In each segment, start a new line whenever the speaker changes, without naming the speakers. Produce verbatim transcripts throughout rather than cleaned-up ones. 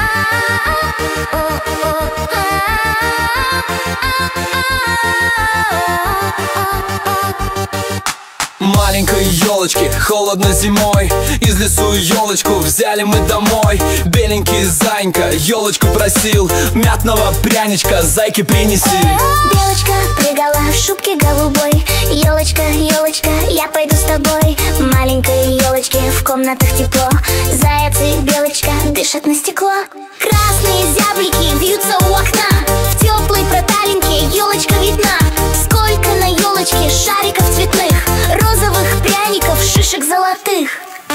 Маленькой елочки холодно зимой, из лесу елочку взяли мы домой. Беленький зайка елочку просил, мятного пряничка зайке принеси.
Белочка прыгала в шубке голубой. Елочка, елочка, я пойду с тобой. Маленькой елочке в комнатах тепло. Заяц и белочка дышат на стекло. Красные зяблики вьются у окна. В теплой проталинке елочка видна. Сколько на елочке шариков цветных, розовых пряников, шишек золотых.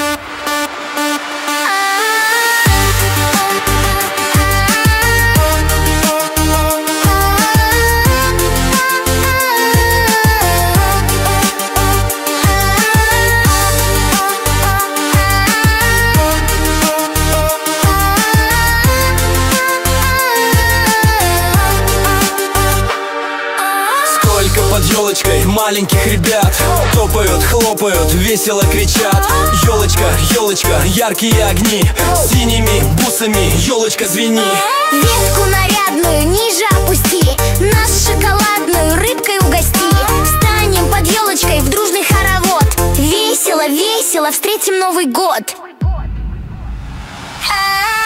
Под елочкой маленьких ребят топают, хлопают, весело кричат. Елочка, елочка, яркие огни, синими бусами елочка звени.
Ветку нарядную ниже опусти, нас шоколадную рыбкой угости. Встанем под елочкой в дружный хоровод. Весело, весело встретим Новый год.